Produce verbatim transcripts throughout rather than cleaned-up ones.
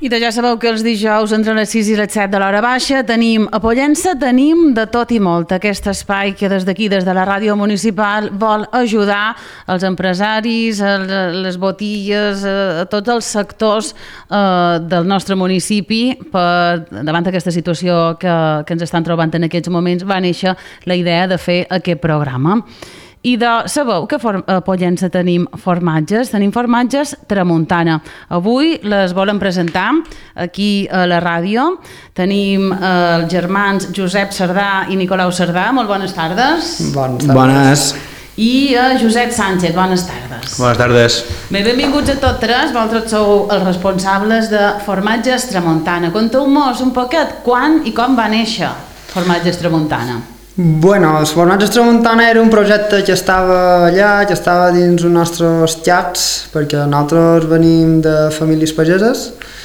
I de ja sabeu que els dijous entre les sis i les set de l'hora baixa tenim a Pollença, tenim de tot i molt. Aquest espai que des d'aquí, des de la ràdio municipal, vol ajudar els empresaris, a les botilles, a tots els sectors eh, del nostre municipi. Per, davant d'aquesta situació que, que ens estan trobant en aquests moments, va néixer la idea de fer aquest programa. I de, sabeu que a Pollença tenim formatges, tenim formatges Tramuntana. Avui les volem presentar aquí a la ràdio. Tenim els germans Josep Cerdà i Nicolau Cerdà. Molt bones tardes. Bones tardes. Bones. I a Josep Sánchez, bones tardes. Bones tardes. Bé, benvinguts a tots tres. Vosaltres sou els responsables de Formatges Tramuntana. Conteu-nos un poquet quan i com va néixer Formatges Tramuntana. Bueno, els Formatges Tramuntana era un projecte que estava allà, que estava dins els nostres xats, perquè nosaltres venim de famílies pageses,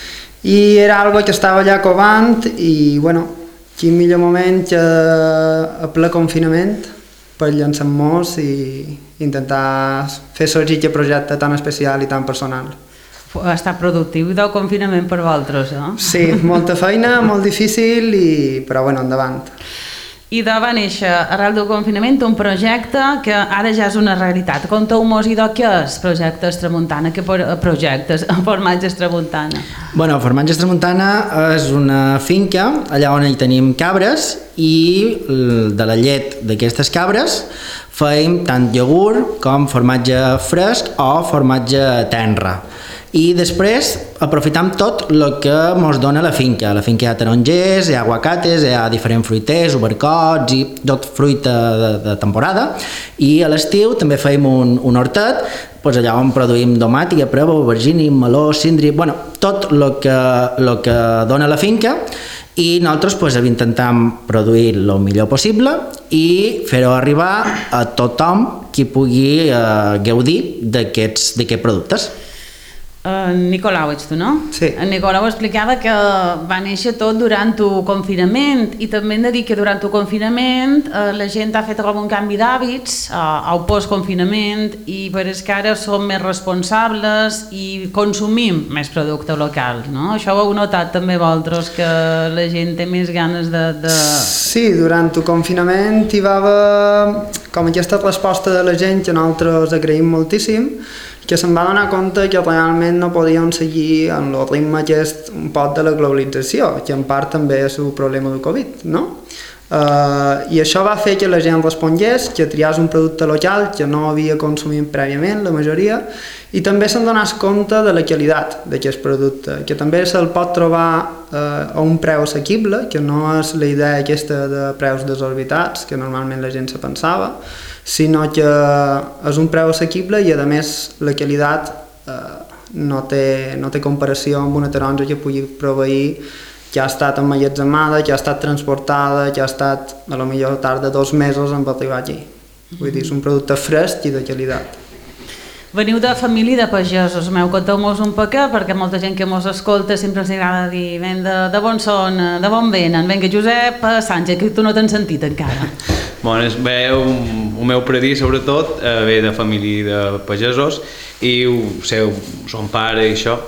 i era algo que estava allà covant, i bueno, quin millor moment que a ple confinament per llançar-nos i intentar fer sorgir aquest projecte tan especial i tan personal. Ha estat productiu del confinament per vosaltres, eh? Sí, molta feina, molt difícil, i... però bueno, endavant. I de va néixer, arrel del confinament, un projecte que ara ja és una realitat. Conteu-nos i de què és Projectes Tramuntana, què projectes, Formatges Tramuntana? Bueno, Formatges Tramuntana és una finca allà on hi tenim cabres i de la llet d'aquestes cabres feim tant iogurt com formatge fresc o formatge tenra. I després aprofitam tot el que ens dona la finca. A la finca hi ha tarongers, hi ha aguacates, hi ha diferents fruiters, obercots i tot fruita de, de temporada. I a l'estiu també feim un, un hortet, doncs allà on produïm tomàtia, preva, aubergini, meló, cíndria, bueno, tot el que, el que dona la finca. I nosaltres pues, intentem produir el millor possible i fer-ho arribar a tothom qui pugui eh, gaudir d'aquests productes. Uh, Nicolau, ets tu, no? Sí. En Nicolau explicava que va néixer tot durant el confinament, i també hem de dir que durant el confinament uh, la gent ha fet com un canvi d'hàbits uh, al post-confinament, i per és que ara som més responsables i consumim més producte local, no? Això ho heu notat també vosaltres, que la gent té més ganes de... de... Sí, durant el confinament hi va haver com aquesta resposta de la gent que nosaltres agraïm moltíssim, que se'n va donar compte que realment no podíem seguir en el ritme aquest un poc de la globalització, que en part també és el problema del Covid, no? Uh, I això va fer que la gent respongués, que triés un producte local que no havia consumit prèviament, la majoria, i també se'n donés compte de la qualitat d'aquest producte, que també se'l pot trobar uh, a un preu assequible, que no és la idea aquesta de preus desorbitats, que normalment la gent se pensava, sinó que és un preu assequible i a més la qualitat eh, no, té, no té comparació amb una taronja que pugui proveir, que ha estat emmagatzemada, que ha estat transportada, que ha estat a lo millor tarda dos mesos en arribar aquí. Vull dir, és un producte fresc i de qualitat. Veniu de família de pagesos, meu, conteu-nos un poquet, perquè molta gent que mos escolta sempre els agrada dir ven de, de bon són, de bon venen. Vinga, Josep Sánchez, que tu no t'has sentit encara. Bueno, bé, el meu predí, sobretot, eh, ve de família de pagesos i ho sé, son pare i això.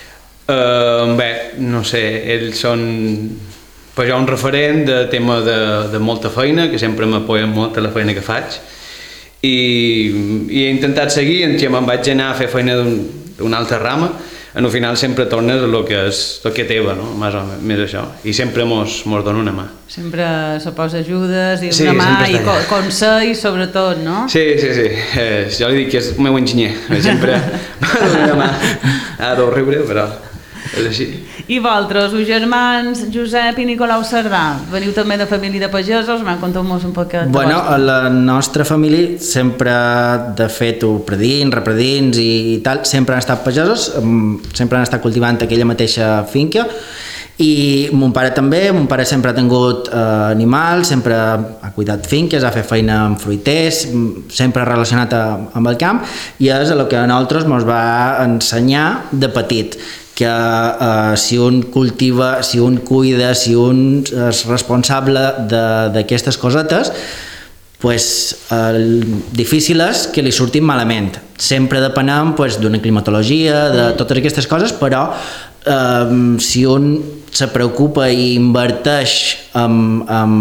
Eh, bé, no sé, ells són per jo un referent de tema de, de molta feina, que sempre m'apoyen molt a la feina que faig, i, i he intentat seguir, en què me'n vaig anar a fer feina d'una un altra rama, en el final sempre tornes a el que és el que teva, no? Més o més això, i sempre mos, mos dona una mà. Sempre se posa ajudes i una sí, mà i co consells sobretot, no? Sí, sí, sí, eh, jo li dic que és el meu enginyer, sempre m'ha donat una mà, ha de riure, però és així. I vosaltres, us germans Josep i Nicolau Cerdà, veniu també de família de pagesos, m'han contat-nos un poquet de bueno, vostre. a la nostra família sempre, de fet, predins, repredins i tal, sempre han estat pagesos, sempre han estat cultivant aquella mateixa finca, i mon pare també, mon pare sempre ha tingut eh, animals, sempre ha cuidat finques, ha fet feina amb fruiters, sempre relacionat a, amb el camp, i és el que a nosaltres ens va ensenyar de petit, que eh, si un cultiva, si un cuida, si un és responsable d'aquestes cosetes, pues, el difícil és que li surtin malament. Sempre depenem pues, d'una climatologia, de totes aquestes coses, però eh, si un se preocupa i inverteix en, en,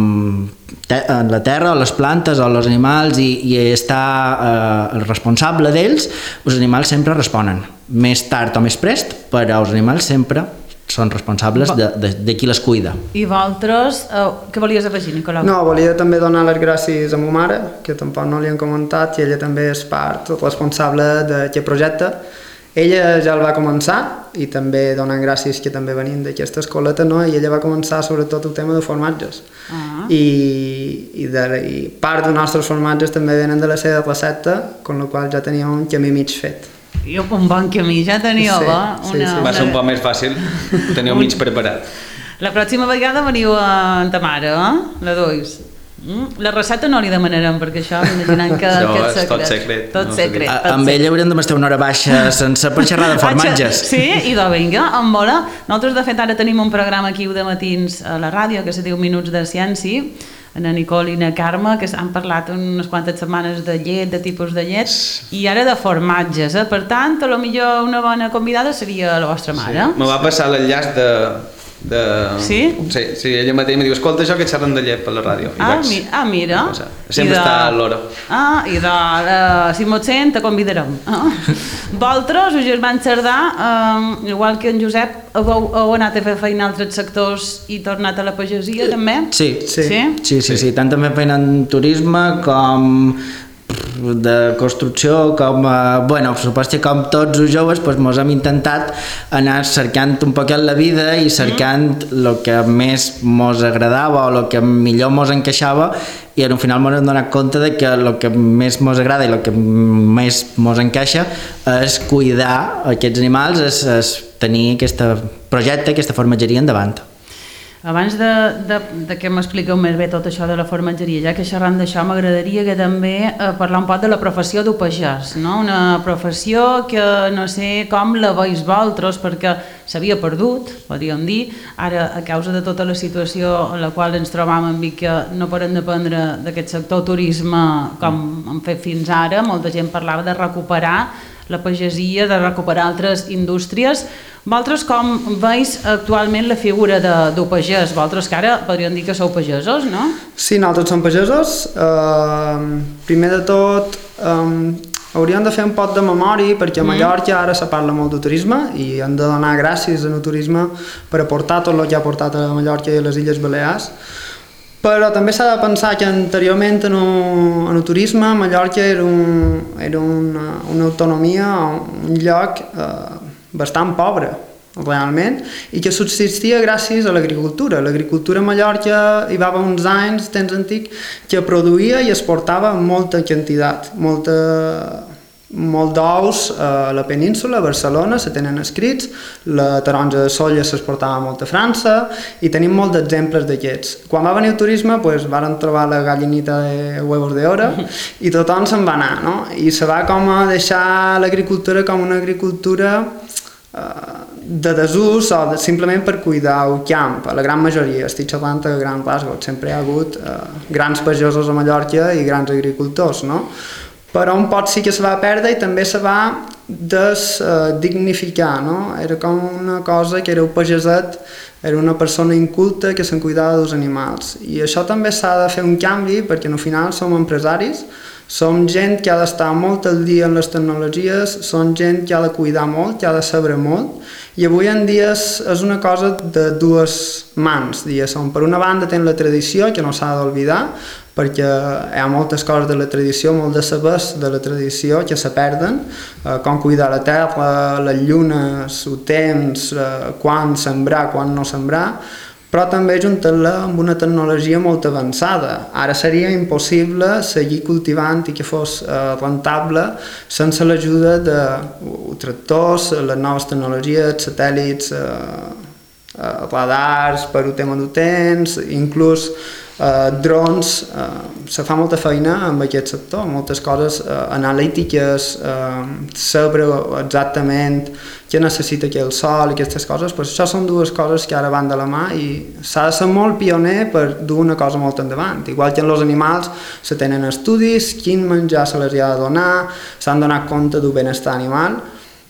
en la terra, les plantes o els animals i, i està eh, responsable d'ells, els animals sempre responen, més tard o més prest, però els animals sempre són responsables de, de, de qui les cuida. I vosaltres, eh, què volies afegir, Nicolau? No, volia també donar les gràcies a ma mare, que tampoc no li han comentat, i ella també és part responsable d'aquest projecte. Ella ja el va començar, i també donant gràcies que també venim d'aquesta escoleta, no? I ella va començar sobretot el tema de formatges. Ah. I, i, de, i part dels nostres formatges també venen de la seva recepta, amb la qual ja tenia un camí mig fet. I un bon camí, ja teníeu, sí, eh? Sí, una, sí. Va ser un poc més fàcil, teniu mig preparat. La pròxima vegada veniu a ta mare, eh? La dois. Mm? La recepta no li demanarem, perquè això m'imaginem que, això que és és tot secret. secret. Tot No secret. A, tot amb secret. ella hauríem d'estar una hora baixa sense per xerrar de formatges. Sí, i de vinga, em mola. Nosaltres, de fet, ara tenim un programa aquí de matins a la ràdio que se diu Minuts de Ciència, en la Nicole i na Carme, que han parlat unes quantes setmanes de llet, de tipus de llet, i ara de formatges, eh? Per tant, a lo millor una bona convidada seria la vostra mare. Sí. Me va passar l'enllaç de... de... Sí? Sí, sí, ella mateixa em diu, escolta això que xerren de llet per la ràdio. I Ah, vaig... mi, ah mira. Sempre de... està a l'hora. Ah, i de, uh, si m'ho sent, te convidarem. Ah. Vosaltres, us van xerdar, um, igual que en Josep, heu, heu anat a fer feina a altres sectors i tornat a la pagesia, també? Sí, Sí. Sí? sí, sí, sí. Tant també feien en turisme com de construcció, com, eh, bueno, supos que com tots els joves pues, mos hem intentat anar cercant un poquet la vida i cercant el mm. que més mos agradava o el que millor mos encaixava, i al final mos hem donat compte de que el que més mos agrada i el que més mos encaixa és cuidar aquests animals, és, és tenir aquest projecte, aquesta formatgeria endavant. Abans de, de, de que m'expliqueu més bé tot això de la formatgeria, ja que xerrant d'això, m'agradaria que també eh, parlar un poc de la professió del pagès, no? Una professió que no sé com la veus vosaltres, perquè s'havia perdut, podríem dir, ara a causa de tota la situació en la qual ens trobàvem i que no podem dependre d'aquest sector turisme com hem fet fins ara, molta gent parlava de recuperar la pagesia, de recuperar altres indústries. Vosaltres com veus actualment la figura de, del pagès? Vosaltres que ara podríem dir que sou pagesos, no? Sí, nosaltres som pagesos. Uh, primer de tot, um, hauríem de fer un pot de memòria, perquè a Mallorca ara se parla molt de turisme i hem de donar gràcies al turisme per aportar tot el que ha portat a Mallorca i a les Illes Balears. Però també s'ha de pensar que anteriorment en el, en el turisme Mallorca era, un, era una, una autonomia, un lloc eh, bastant pobre realment, i que subsistia gràcies a l'agricultura. L'agricultura a Mallorca hi va haver uns anys, temps antic, que produïa i exportava molta quantitat, molta, molt d'ous a la península, a Barcelona, se tenen escrits, la taronja de soia s'exportava molt a França, i tenim molts d'exemples d'aquests. Quan va venir el turisme, pues, varen trobar la gallinita de huevos d'oro i tothom se'n va anar, no? I se va com a deixar l'agricultura com una agricultura eh, de desús o de, simplement per cuidar el camp. A la gran majoria, estic xerrant a grans rasgos, sempre hi ha hagut eh, grans pagesos a Mallorca i grans agricultors, no? Però un pot sí que se va perdre i també se va desdignificar, no? Era com una cosa que era un pageset, era una persona inculta que se'n cuidava dels animals. I això també s'ha de fer un canvi, perquè al final som empresaris, som gent que ha d'estar molt al dia en les tecnologies, som gent que ha de cuidar molt, que ha de saber molt, i avui en dia és, és una cosa de dues mans, diguéssim. Per una banda tens la tradició, que no s'ha d'oblidar, perquè hi ha moltes coses de la tradició, molt de sabers de la tradició que se perden, eh, com cuidar la terra, les llunes, el temps, eh, quan sembrar, quan no sembrar, però també juntar-la amb una tecnologia molt avançada. Ara seria impossible seguir cultivant i que fos eh, rentable sense l'ajuda de uh, tractors, les noves tecnologies, satèl·lits, eh, eh, radars per el tema del temps, inclús eh, drons. Eh, se fa molta feina amb aquest sector, moltes coses eh, analítiques, eh, saber exactament què necessita que el sol i aquestes coses, pues això són dues coses que ara van de la mà i s'ha de ser molt pioner per dur una cosa molt endavant. Igual que en els animals se tenen estudis, quin menjar se les ha de donar, s'han donat compte del benestar animal,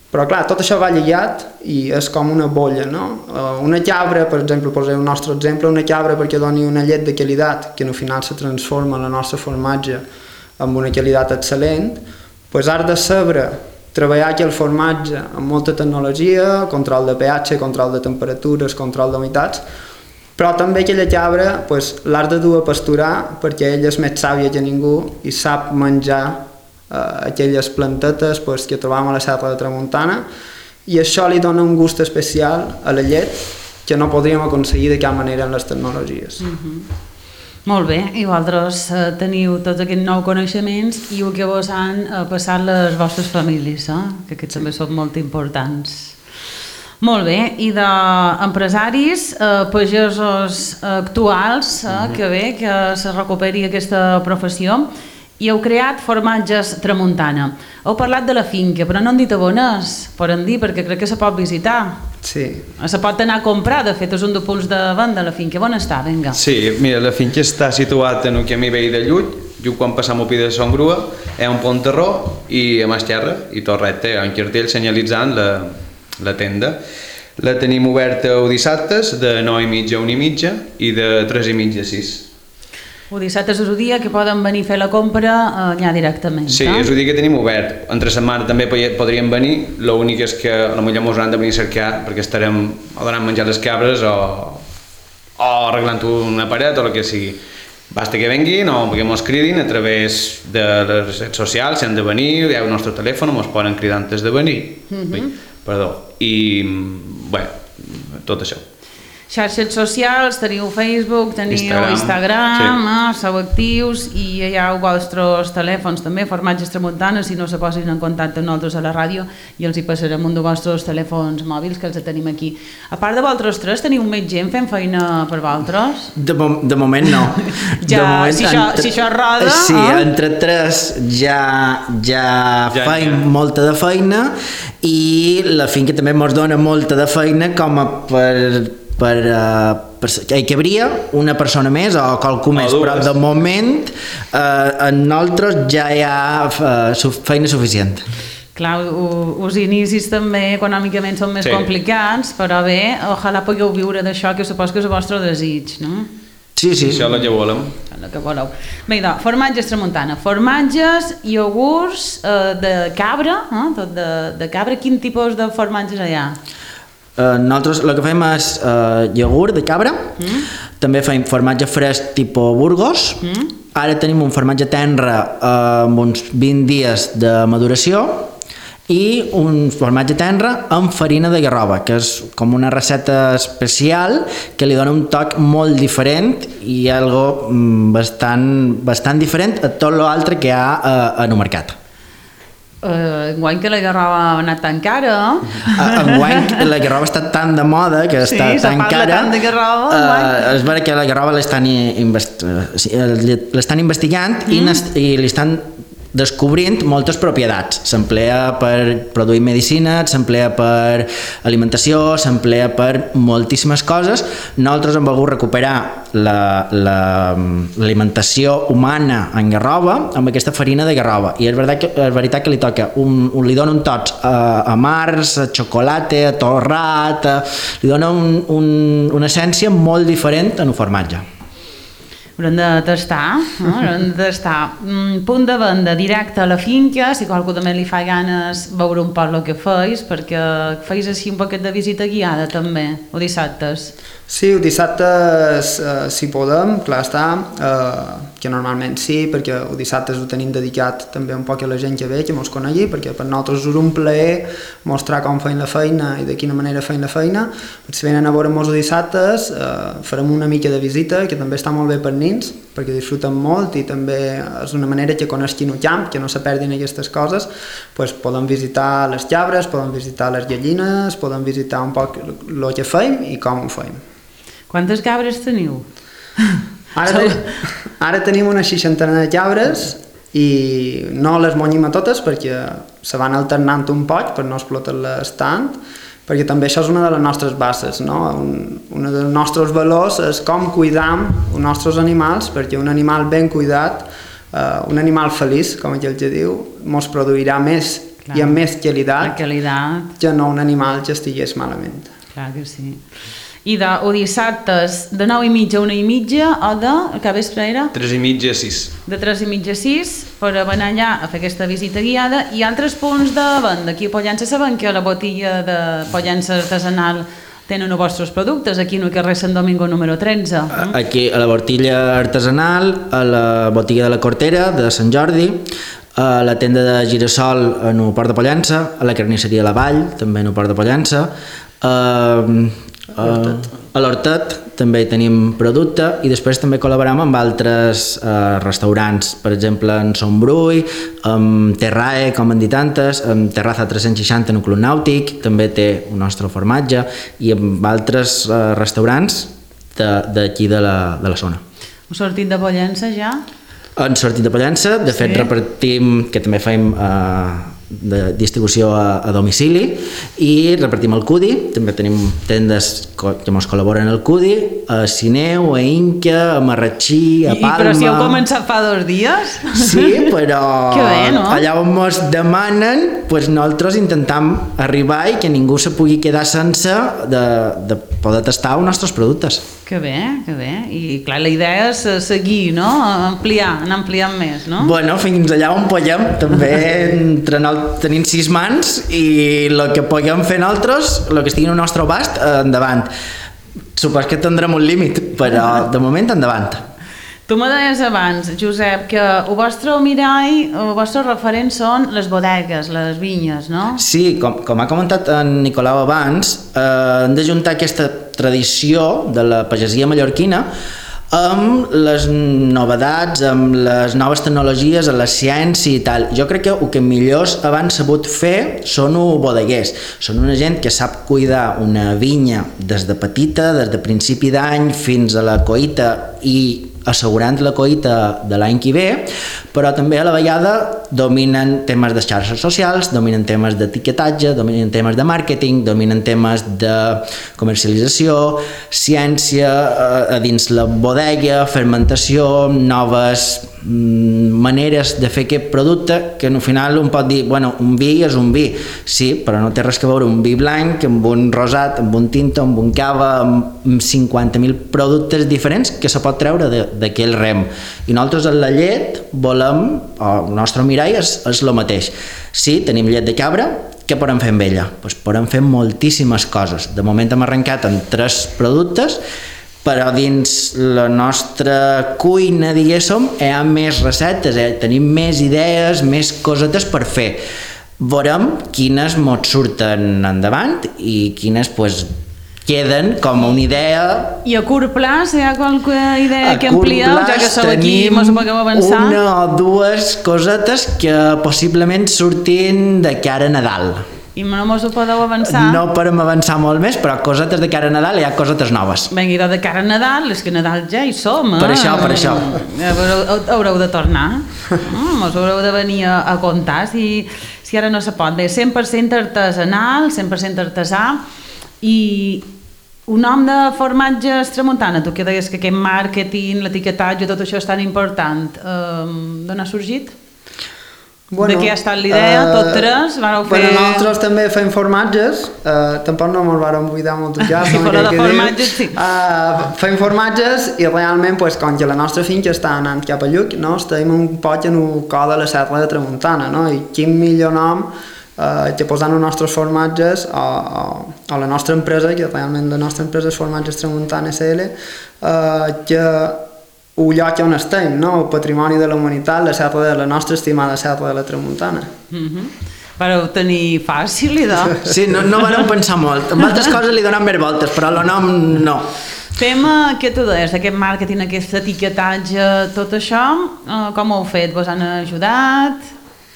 Però clar, tot això va lligat i és com una bolla, no? Una cabra, per exemple, posaré un nostre exemple, una cabra perquè doni una llet de qualitat, que al final se transforma en la nostra formatge amb una qualitat excel·lent, doncs has de saber treballar aquí el formatge amb molta tecnologia, control de pH, control de temperatures, control d'humitats, però també aquella cabra doncs, l'has de dur a pasturar perquè ella és més sàvia que ningú i sap menjar Uh, aquelles plantetes pues, que trobam a la Serra de Tramuntana i això li dona un gust especial a la llet que no podríem aconseguir de cap manera en les tecnologies. Mm-hmm. Molt bé, i vosaltres eh, teniu tots aquests nous coneixements i el que vos han eh, passat les vostres famílies, eh? Que aquests també són molt importants. Molt bé, i d'empresaris, eh, pagesos actuals, eh, mm-hmm. que bé que se recuperi aquesta professió, i heu creat Formatges Tramuntana. Heu parlat de la finca, però no han dit on és, poden dir, perquè crec que se pot visitar. Sí. Se pot anar a comprar, de fet, és un dels punts de venda, la finca. On està? Vinga. Sí, mira, la finca està situat en el camí vell de Llull, just quan passam el pi de Son Grua, hi ha un pont terró i a mà esquerra, i tot recte, hi ha un cartell senyalitzant la, la tenda. La tenim oberta els dissabtes, de nou i mitja a una i mitja, i de tres i mitja a sis. El dissabte és el dia que poden venir a fer la compra allà directament. Sí, és el dia que tenim obert. Entre setmana també podríem venir, l'únic és que potser mos hauran de venir a cercar perquè estarem o donant menjar les cabres o, o arreglant una paret o el que sigui. Basta que venguin o que mos cridin a través de les redes socials, si han de venir, hi ha el nostre telèfon, mos poden cridar antes de venir. Mm-hmm. Perdó. I, bé, tot això. Xarxes socials, teniu Facebook, teniu Instagram, Instagram sí. eh, sou actius i hi ha els vostres telèfons també, Formatges Tramuntana, si no se posin en contacte amb nosaltres a la ràdio i els hi passarem un dels vostres telèfons mòbils que els tenim aquí. A part de vosaltres tres, teniu més gent fent feina per vosaltres? De, mo de moment no. ja, de moment, si, això, entre, si això roda... Sí, eh? entre tres ja, ja, ja feim ja. molta de feina i la finca també ens dona molta de feina com a per... per, uh, per hi cabria una persona més o qualcú més, però de moment uh, en nosaltres ja hi ha uh, feina suficient. Clar, els inicis també econòmicament són més sí. complicats, però bé, ojalà pugueu viure d'això, que supos que és el vostre desig, no? Sí, sí. Això és el que volem. El que voleu. Bé, doncs, Formatges Tramuntana. Formatges, iogurts eh, de cabra, eh? tot de, de cabra. Quin tipus de formatges hi ha? Uh, nosaltres el que fem és uh, iogurt de cabra, mm. també fem formatge fresc tipus Burgos, mm. ara tenim un formatge tendre uh, amb uns vint dies de maduració i un formatge tendre amb farina de garrova, que és com una recepta especial que li dona un toc molt diferent i algo bastant, bastant diferent a tot l'altre que hi ha uh, en el mercat. Uh, enguany que la garrova ha anat tan cara uh, enguany la garrova està tan de moda que sí, està tan cara tant de garrova, uh, és vera que la garrova l'estan invest l'estan investigant mm. i, i li estan descobrint moltes propietats. S'emplea per produir medicina, s'emplea per alimentació, s'emplea per moltíssimes coses. Nosaltres hem volgut recuperar l'alimentació la, la, humana en garrova amb aquesta farina de garrova. I és veritat que, és veritat que li toca un, un, li dona un tots a, a març, a xocolata, a torrat, a, li dona un, un, una essència molt diferent en el formatge. Haurem de tastar, no? Haurem de tastar. Mm, punt de venda directe a la finca, si qualcú també li fa ganes veure un poc el que feis, perquè feis així un poquet de visita guiada també, o dissabtes. Sí, el dissabtes eh, si podem, clar està, eh, que normalment sí, perquè el dissabtes ho tenim dedicat també un poc a la gent que ve, que mos conegui, perquè per nosaltres és un plaer mostrar com feim la feina i de quina manera feim la feina. Si venen a veure-mos els dissabtes, eh, farem una mica de visita, que també està molt bé per nins, perquè disfruten molt i també és una manera que coneixin el camp, que no se perdin aquestes coses, pues podem visitar les cabres, podem visitar les gallines, podem visitar un poc el que feim i com ho feim. Quantes cabres teniu? Ara, te, ara tenim una seixantena de cabres i no les monyim a totes perquè se van alternant un poc per no explotar-les tant, perquè també això és una de les nostres bases, no? Un, un dels nostres valors és com cuidam els nostres animals, perquè un animal ben cuidat, eh, un animal feliç, com aquell que diu, mos produirà més Clar. I amb més qualitat, qualitat que no un animal que estigués malament. Clar que sí. I de, o dissabtes de nou i mitja a una i mitja o de, que vespre era? Tres i mitja a sis. De tres i mitja a sis per anar allà a fer aquesta visita guiada i altres punts de venda. Aquí a Pollença sabem que a la botiga de Pollença artesanal tenen els vostres productes, aquí en el carrer Sant Domingo número tretze. Aquí a la botilla artesanal, a la botiga de la Cortera de Sant Jordi, a la tenda de Girasol en el Port de Pollença, a la carnisseria La Vall, també en el Port de Pollença, a, a, a l'Hortet també tenim producte i després també col·laborem amb altres eh, restaurants, per exemple en Son Brull, amb Terrae, com han dit antes, amb Terraza tres-cents seixanta en el Club Nàutic, també té el nostre formatge i amb altres eh, restaurants d'aquí de, de, la, de la zona. Heu sortit de Pollença ja? Han sortit de Pollença, de fet sí. Repartim, que també fem eh, de distribució a, a domicili i repartim el Cudi, també tenim tendes que ens col·laboren al Cudi, a Sineu, a Inca, a Marratxí, a Palma... I, però si heu començat fa dos dies? Sí, però bé, no? Allà on ens demanen, doncs nosaltres intentam arribar i que ningú se pugui quedar sense de, de poder tastar els nostres productes. Que bé, que bé. I clar, la idea és seguir, no? Ampliar, anar ampliant més, no? Bueno, fins allà on podem. També entre nosaltres tenim sis mans i el que puguem fer nosaltres, el que estigui al nostre abast, endavant. Supos que tindrem un límit, però de moment endavant. Tu me deies abans, Josep, que el vostre mirall, el vostre referent són les bodegues, les vinyes, no? Sí, com, com ha comentat en Nicolau abans, eh, hem d'ajuntar aquesta tradició de la pagesia mallorquina amb les novedats, amb les noves tecnologies, amb la ciència i tal. Jo crec que el que millors abans sabut fer són els bodeguers. Són una gent que sap cuidar una vinya des de petita, des de principi d'any fins a la coïta i assegurant la coïta de l'any que ve, però també a la vegada dominen temes de xarxes socials, dominen temes d'etiquetatge, dominen temes de màrqueting, dominen temes de comercialització, ciència a dins la bodega, fermentació, noves maneres de fer aquest producte que al final un pot dir, bueno, un vi és un vi, sí, però no té res a veure un vi blanc amb un rosat, amb un tinto, amb un cava, amb cinquanta mil productes diferents que se pot treure d'aquell rem. I nosaltres en la llet volem, el nostre mirall és, és el mateix. Sí, tenim llet de cabra, què podem fer amb ella? Pues podem fer moltíssimes coses. De moment hem arrencat amb tres productes, però dins la nostra cuina, diguéssim, hi ha més receptes, eh? Tenim més idees, més cosetes per fer. Veurem quines mos surten endavant i quines pues, queden com una idea. I a curt plaç hi ha qualsevol idea que amplieu, ja que sou aquí i mos ho pugueu avançar? Una o dues cosetes que possiblement surtin de cara a Nadal. I no mos ho podeu avançar? No podem avançar molt més, però cosetes de cara a Nadal hi ha cosetes noves. Vinga, de cara a Nadal, és que Nadal ja hi som, eh? Per això, per això. Haureu, haureu de tornar. Mos haureu de venir a, a contar si, si ara no se pot. Bé, cent per cent artesanal, cent per cent artesà, i un nom de formatges tramuntana, tu que deies que aquest màrqueting, l'etiquetatge, tot això és tan important, eh, d'on ha sorgit? Bueno, de què ha estat l'idea? Uh, tot tres? Vareu fer... Bueno, nosaltres també fem formatges, uh, tampoc no ens vam buidar molt ja. Sí, però de formatges sí. Uh, fem formatges i realment, pues, com que la nostra finca està anant cap a Lluc, no? Estem un poc en el cor de la Serra de Tramuntana, no? I quin millor nom uh, que posant els nostres formatges o, o, o la nostra empresa, que realment la nostra empresa és Formatges Tramuntana S L, uh, que el lloc on estem, no? El patrimoni de la humanitat, la serra de la nostra estimada Serra de la Tramuntana. Mm-hmm. Vareu tenir fàcil, idò? Sí, no, no vareu pensar molt. Amb altres coses li donem més voltes, però el nom no. Fem, què tu deies, aquest màrqueting, aquest etiquetatge, tot això, eh, com ho heu fet? Vos han ajudat?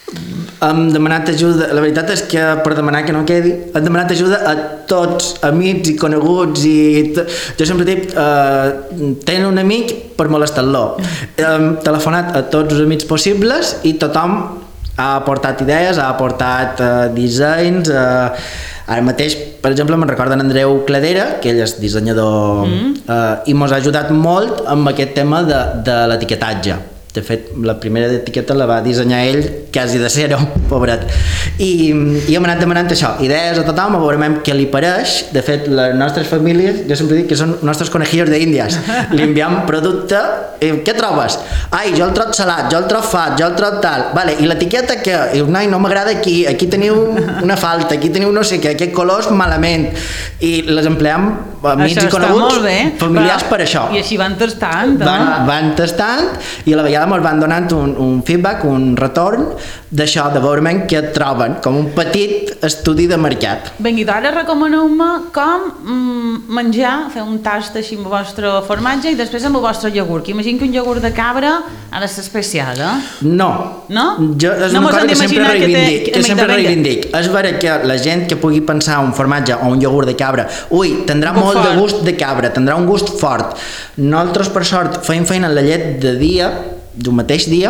Hem demanat ajuda, la veritat és que per demanar que no quedi, hem demanat ajuda a tots, amics i coneguts i t... jo sempre dic, eh, tenen un amic per molestar-lo. Hem telefonat a tots els amics possibles i tothom ha aportat idees, ha aportat eh, dissenys, eh, ara mateix, per exemple, me'n recordo en Andreu Cladera, que ell és dissenyador, mm. eh, i mos ha ajudat molt amb aquest tema de, de l'etiquetatge. de fet, la primera etiqueta la va dissenyar ell quasi de zero, pobret. I, i hem anat demanant això, idees a tothom, a veure què li pareix. De fet, les nostres famílies, jo sempre dic que són nostres conejillos d'Índies. Li enviem producte, i què trobes? Ai, jo el trob salat, jo el trob fat, jo el trob tal. Vale, i l'etiqueta què? I no, no m'agrada aquí, aquí teniu una falta, aquí teniu no sé què, aquest color és malament. I les empleem amics això i coneguts, familiars però, per això. I així van tastant. Van, van tastant i a la vegada ens van donant un, un feedback, un retorn d'això, de veure què troben, com un petit estudi de mercat. Vinga, i ara recomaneu-me com mm, menjar, fer un tast així amb el vostre formatge i després amb el vostre iogurt, que imagino que un iogurt de cabra ha de ser especial, eh? No. No? Jo, és no una cosa que sempre reivindic. Que, que sempre venga. reivindic. És vera que la gent que pugui pensar un formatge o un iogurt de cabra, ui, tindrà molt fort. de gust de cabra, tindrà un gust fort. Nosaltres, per sort, feim feina en la llet de dia, d'un mateix dia,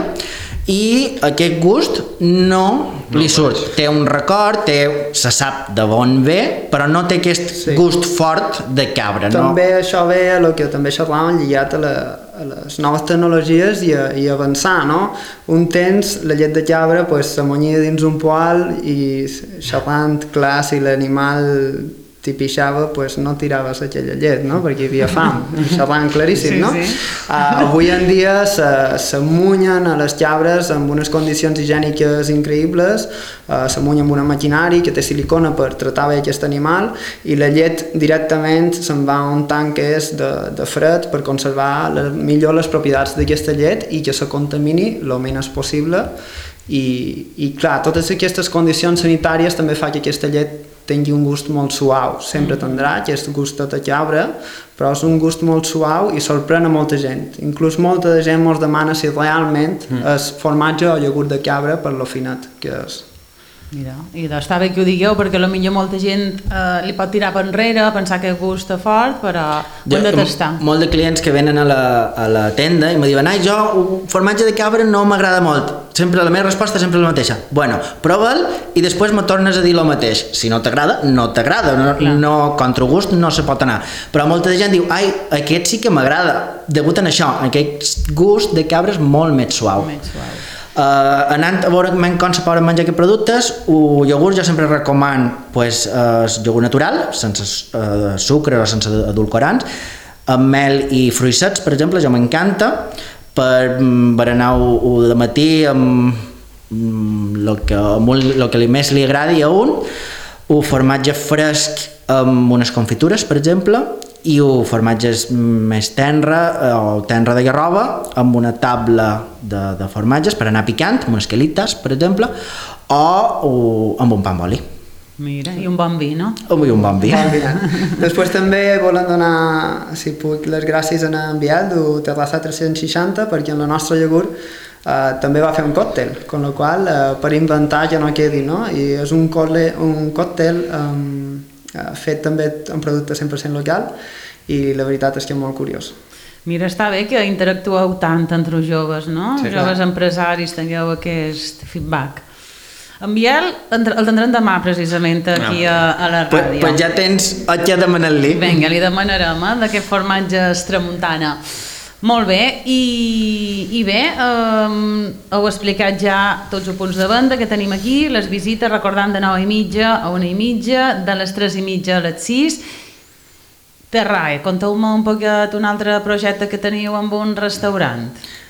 i aquest gust no, no li surt. Pareix. Té un record, té, se sap de bon ve, però no té aquest sí. gust fort de cabra. També no? Això ve a lo que també xerràvem lligat a, la, a les noves tecnologies i, a, i avançar, no? Un temps la llet de cabra pues, s'amonia dins un poal i xerrant clar si l'animal t'hi pixava, pues no tiraves aquella llet, no? Perquè hi havia fam, xerrant claríssim, sí, no? Sí. Uh, avui en dia s'amunyen a les cabres amb unes condicions higièniques increïbles, uh, s'amunyen amb una maquinari que té silicona per tratar bé aquest animal i la llet directament se'n va a un tanc que és de, de fred per conservar la, millor les propietats d'aquesta llet i que se contamini el menys possible i, i clar, totes aquestes condicions sanitàries també fa que aquesta llet tingui un gust molt suau, sempre tindrà aquest gustet de cabra, però és un gust molt suau i sorprèn a molta gent. Inclús molta de gent ens demana si realment mm. és formatge o iogurt de cabra per lo finet que és. Mira, i està bé que ho digueu perquè potser molta gent eh, li pot tirar per enrere, pensar que gusta fort, però ho hem de tastar. Molt de clients que venen a la, a la tenda i me diuen, ai, jo un formatge de cabra no m'agrada molt. Sempre la meva resposta sempre és la mateixa. Bueno, prova'l i després me tornes a dir el mateix. Si no t'agrada, no t'agrada. No, no, contra gust no se pot anar. Però molta gent diu, ai, aquest sí que m'agrada. Degut en això, aquest gust de cabra és molt més suau. Més suau. Uh, anant a veure com se poden menjar aquests productes, el iogurt jo sempre recomano pues, uh, iogurt natural, sense uh, sucre o sense edulcorants, amb mel i fruits secs, per exemple, jo m'encanta, per berenar-ho de matí amb el que, amb que més li agradi a un, un formatge fresc amb unes confitures, per exemple, i un formatge més tenre o tenre de garrova amb una tabla de, de formatges per anar picant, amb unes quelites, per exemple, o, o amb un pa amb oli. Mira, i un bon vi, no? I un bon vi. Bon vi. Després també volem donar, si puc, les gràcies a en Biel del Terrassa tres-cents seixanta perquè en el nostre iogurt Uh, també va fer un còctel, con lo qual uh, per inventar ja no quedi, no? I és un, cole, un còctel um, uh, fet també amb producte cent per cent local i la veritat és que és molt curiós. Mira, està bé que interactueu tant entre els joves, no? Sí, joves clar. Empresaris, tingueu aquest feedback. En Biel el tindrem demà precisament aquí a, a la ràdio. Pues, pues ja tens el que demanar-li. Vinga, li demanarem eh, d'aquest formatge tramuntana. Molt bé, i, i bé, eh, heu explicat ja tots els punts de venda que tenim aquí, les visites, recordant de nou i mitja a una i mitja, de les tres i mitja a les sis. Terrae, conteu-me un poquet un altre projecte que teniu amb un restaurant.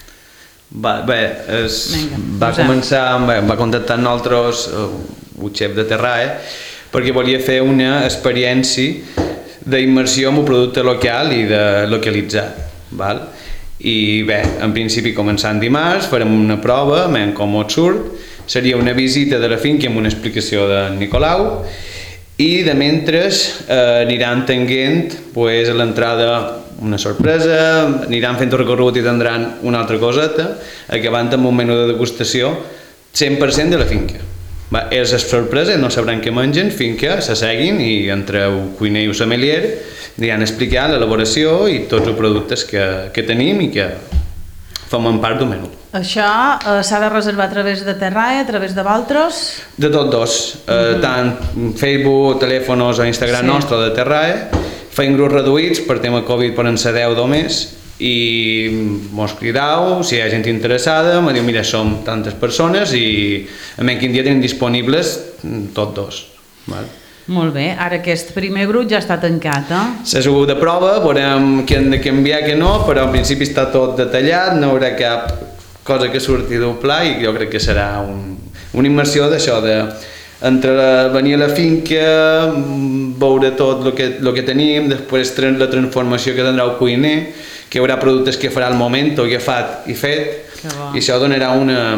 Va, bé, es, Vinga, va posem. començar, bé, va contactar amb nosaltres uh, un xef de Terrae perquè volia fer una experiència d'immersió en un producte local i de localitzat, val? I bé, en principi començant dimarts, farem una prova, veiem com et surt, seria una visita de la finca amb una explicació de Nicolau i de mentre eh, aniran tenint pues, a l'entrada una sorpresa, aniran fent un recorregut i tindran una altra coseta, acabant amb un menú de degustació cent per cent de la finca. Va, és la sorpresa, no sabran què mengen fins que s'asseguin i entre el cuiner i el sommelier li han explicat l'elaboració i tots els productes que, que tenim i que formen part d'un menú. Això eh, s'ha de reservar a través de Terrae, a través de Valtros? De tots dos, eh, mm-hmm. tant Facebook, telèfons o Instagram sí. nostre de Terrae, feim grups reduïts per tema Covid poden ser deu només i mos cridau, si hi ha gent interessada, me diu, mira, som tantes persones i a menys quin dia tenim disponibles tots dos. Val? Molt bé, ara aquest primer grup ja està tancat, eh? S'ha sigut de prova, veurem què hem de canviar, què no, però en principi està tot detallat, no hi haurà cap cosa que surti del pla i jo crec que serà un, una immersió d'això, de entre venir a la finca, veure tot el que, el que tenim, després la transformació que tindrà el cuiner, que hi haurà productes que farà al moment, agafat i fet, i això donarà una,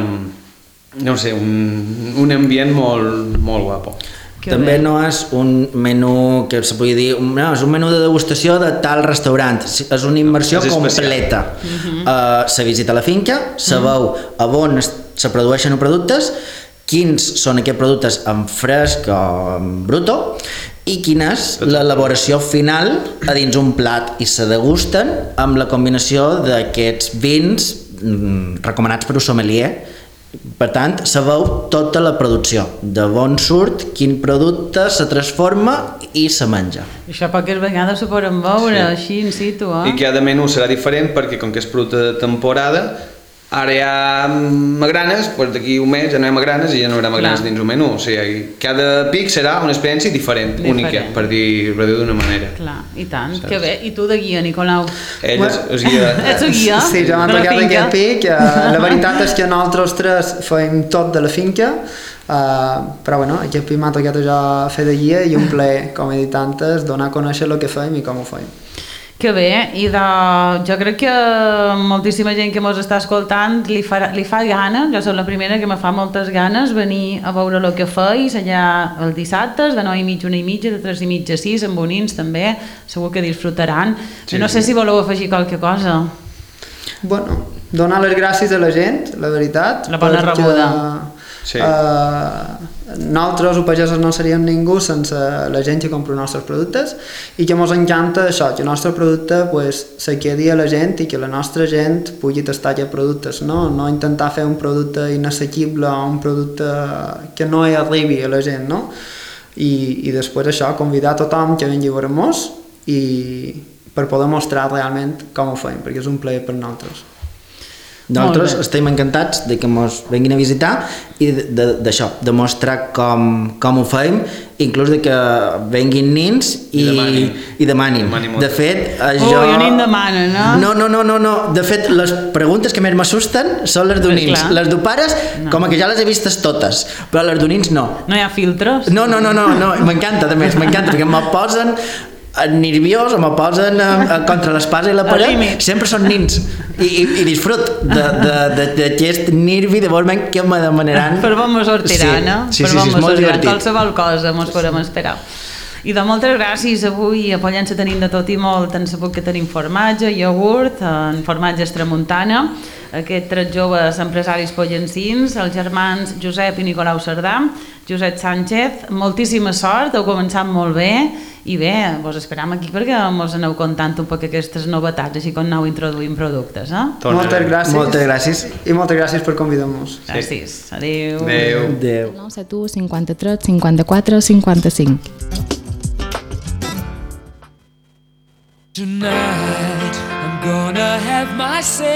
no sé, un, un ambient molt, molt guapo. Que també bé. no és un menú que se pugui dir, no, és un menú de degustació de tal restaurant, és una immersió és completa. Uh-huh. uh, se visita la finca, se veu a on se produeixen els productes, quins són aquests productes en fresc o en bruto i quina és l'elaboració final a dins un plat, i se degusten amb la combinació d'aquests vins mm, recomanats per un sommelier. Per tant, se veu tota la producció, d'on surt, quin producte se transforma i se menja. Això poques vegades s'ho poden veure, sí. Així in situ, eh? I cada menú serà diferent perquè com que és producte de temporada, ara hi ha magranes, doncs d'aquí un mes ja no hi ha magranes i ja no hi haurà magranes dins un menú. O sigui, cada pic serà una experiència diferent, diferent. única, per dir-ho d'una manera. Clar, i tant, saps? Que bé. I tu de guia, Nicolau? Ell és, és guia. Ets el guia? Sí, ja m'ha tocat aquest pic. La veritat és que nosaltres tres fem tot de la finca, uh, però bueno, aquest pic m'ha tocat ja fer de guia i un plaer, com he dit antes, donar a conèixer el que fem i com ho fem. Que bé, i de... jo crec que moltíssima gent que ens està escoltant li fa, li fa gana, jo soc la primera que me fa moltes ganes venir a veure el que feis allà els dissabtes, de nou i mitja, una i mitja, de tres i mitja, sis, amb bonins també, segur que disfrutaran. Sí, no sé si voleu afegir qualque cosa. Bueno, donar les gràcies a la gent, la veritat. La bona perquè, rebuda. Sí. Uh, nosaltres, els pagesos, no seríem ningú sense la gent que compra els nostres productes i que ens encanta això, que el nostre producte pues, se quedi a la gent i que la nostra gent pugui tastar aquests productes, no? No intentar fer un producte inassequible o un producte que no hi arribi a la gent, no? I, i després això, convidar tothom que vingui a veure-nos i per poder mostrar realment com ho fem, perquè és un plaer per nosaltres. Nosaltres estem encantats de que ens vinguin a visitar i d'això, de mostrar com, com ho fem, inclús de que vinguin nins i, I demanin. I demanin. demanin de fet, jo... Oh, jo nin demana, no? No, no, no, no, no. De fet, les preguntes que més m'assusten són les d'unins. Les d'opares, no. Com que ja les he vistes totes, però les d'unins no. No hi ha filtres? No, no, no, no, no. M'encanta, a més, m'encanta, perquè me posen nerviós o me posen uh, contra l'espasa i la paret, sempre són nins i, i, i disfrut d'aquest nervi de veure què me demanaran. Per on mos sortirà, no? Sí, sí, sí, és molt divertit. Qualsevol cosa mos podem esperar. I de moltes gràcies. Avui a Pollença tenim de tot i molt. Han sabut que tenim formatge, iogurt, en formatges Tramuntana, aquests tres joves empresaris pollencins, els germans Josep i Nicolau Cerdà, Josep Sánchez. Moltíssima sort, heu començat molt bé i bé, vos esperam aquí perquè mos aneu contant un poc aquestes novetats, així com aneu introduint productes, eh? Moltes gràcies. Moltes gràcies. I moltes gràcies per convidar-nos. Gràcies. Adéu. Adéu. Adéu. nou set u cinquanta-tres cinquanta-quatre cinquanta-cinc. Tonight I'm gonna have myself